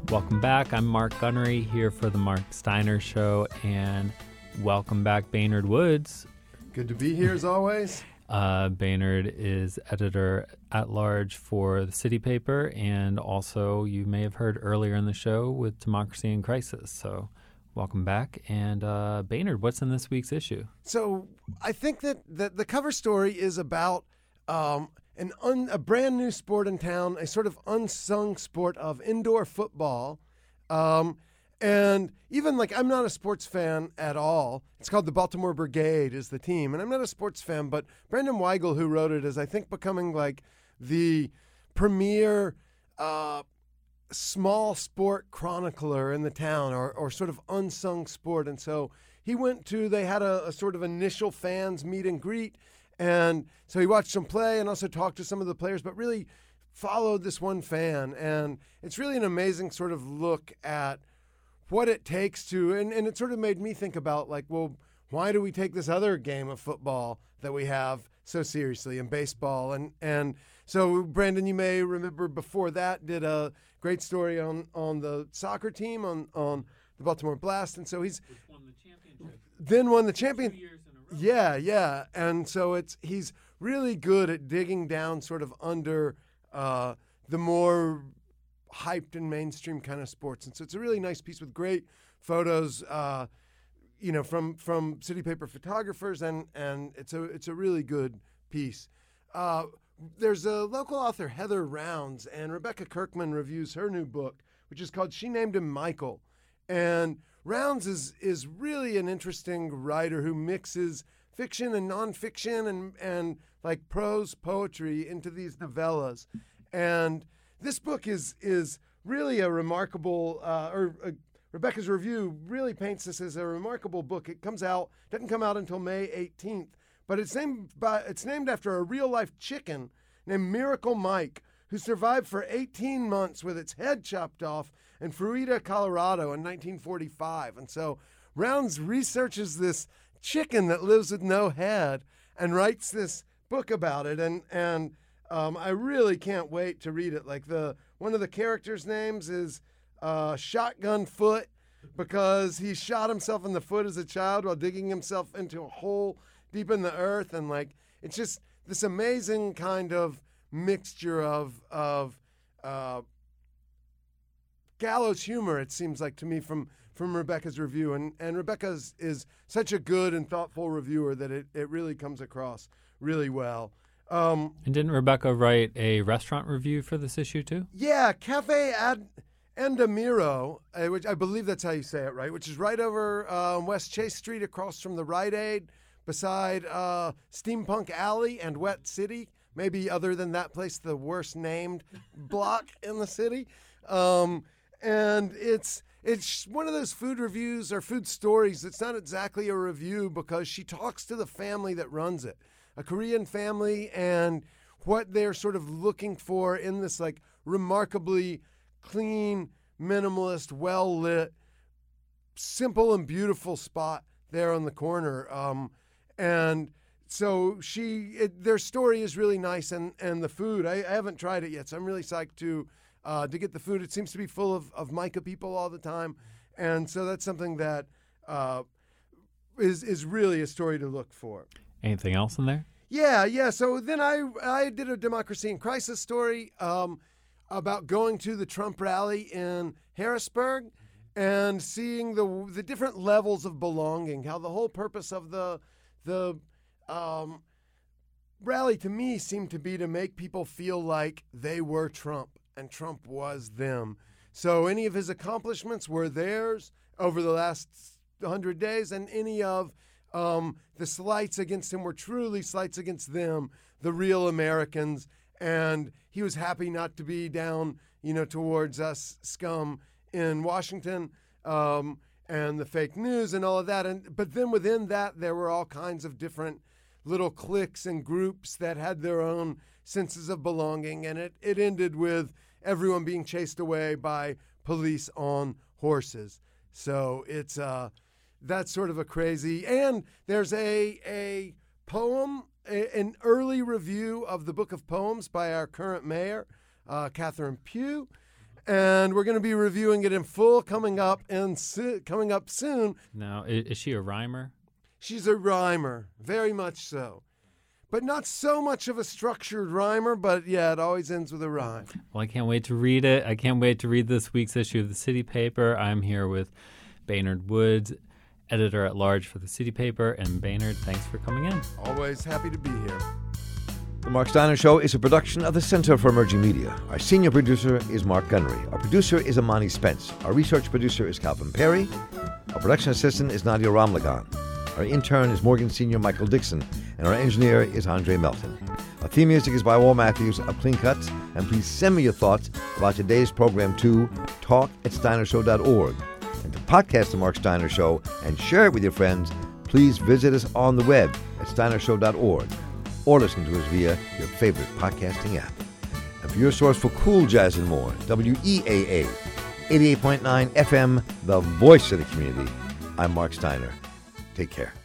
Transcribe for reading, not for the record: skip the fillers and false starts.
Welcome back. I'm Mark Gunnery here for the Mark Steiner Show, and welcome back, Baynard Woods. Good to be here as always. Baynard is editor-at-large for the City Paper, and also you may have heard earlier in the show with Democracy in Crisis. So welcome back. And Baynard, what's in this week's issue? So I think that the cover story is about a brand new sport in town, a sort of unsung sport of indoor football. And even I'm not a sports fan at all. It's called the Baltimore Brigade is the team. And I'm not a sports fan, but Brendan Weigel, who wrote it, is I think becoming the premier small sport chronicler in the town or sort of unsung sport. And so they had a sort of initial fans meet and greet. And so he watched them play and also talked to some of the players, but really followed this one fan. And it's really an amazing sort of look at what it takes to, and it sort of made me think about why do we take this other game of football that we have so seriously in baseball? And so Brandon, you may remember before that did a great story on the soccer team on the Baltimore Blast. And so he's Won the championship. Then won the championship. 2 years in a row. Yeah. And so he's really good at digging down sort of under the more hyped and mainstream kind of sports. And so it's a really nice piece with great photos, from City Paper photographers, and it's a really good piece. There's a local author, Heather Rounds, and Rebecca Kirkman reviews her new book, which is called She Named Him Michael. And Rounds is really an interesting writer who mixes fiction and nonfiction and prose poetry into these novellas. And this book is really a remarkable, Rebecca's review really paints this as a remarkable book. It doesn't come out until May 18th, but it's named after a real-life chicken named Miracle Mike, who survived for 18 months with its head chopped off in Fruita, Colorado in 1945. And so Rounds researches this chicken that lives with no head and writes this book about it. And I really can't wait to read it. One of the characters' names is Shotgun Foot, because he shot himself in the foot as a child while digging himself into a hole deep in the earth. And it's just this amazing kind of mixture of gallows humor, it seems like to me, from Rebecca's review. And Rebecca is such a good and thoughtful reviewer that it really comes across really well. And didn't Rebecca write a restaurant review for this issue too? Yeah, Cafe Andamiro, which I believe that's how you say it, right? Which is right over West Chase Street, across from the Rite Aid, beside Steampunk Alley and Wet City. Maybe other than that place, the worst named block in the city. And it's one of those food reviews or food stories that's not exactly a review, because she talks to the family that runs it, a Korean family, and what they're sort of looking for in this remarkably clean, minimalist, well-lit, simple and beautiful spot there on the corner. And so their story is really nice, and the food, I haven't tried it yet, so I'm really psyched to get the food. It seems to be full of Micah people all the time, and so that's something that is really a story to look for. Anything else in there? Yeah. So then I did a Democracy in Crisis story about going to the Trump rally in Harrisburg and seeing the different levels of belonging, how the whole purpose of the rally to me seemed to be to make people feel like they were Trump and Trump was them. So any of his accomplishments were theirs over the last 100 days, and any of the slights against him were truly slights against them, the real Americans. And he was happy not to be down, towards us scum in Washington, and the fake news and all of that. But then within that, there were all kinds of different little cliques and groups that had their own senses of belonging. And it ended with everyone being chased away by police on horses. So it's that's sort of a crazy. And there's a poem, an early review of the Book of Poems by our current mayor, Catherine Pugh. and we're going to be reviewing it in full coming up soon. Now, is she a rhymer? She's a rhymer, very much so. But not so much of a structured rhymer, but yeah, it always ends with a rhyme. Well, I can't wait to read it. I can't wait to read this week's issue of the City Paper. I'm here with Baynard Woods, editor-at-large for the City Paper. And Baynard, thanks for coming in. Always happy to be here. The Mark Steiner Show is a production of the Center for Emerging Media. Our senior producer is Mark Gunnery. Our producer is Amani Spence. Our research producer is Calvin Perry. Our production assistant is Nadia Ramlagan. Our intern is Morgan Senior Michael Dixon. And our engineer is Andre Melton. Our theme music is by Wal Matthews of Clean Cuts. And please send me your thoughts about today's program to talk@steinershow.org. And to podcast The Mark Steiner Show and share it with your friends, please visit us on the web at steinershow.org or listen to us via your favorite podcasting app. And for your source for cool jazz and more, WEAA 88.9 FM, the voice of the community. I'm Mark Steiner. Take care.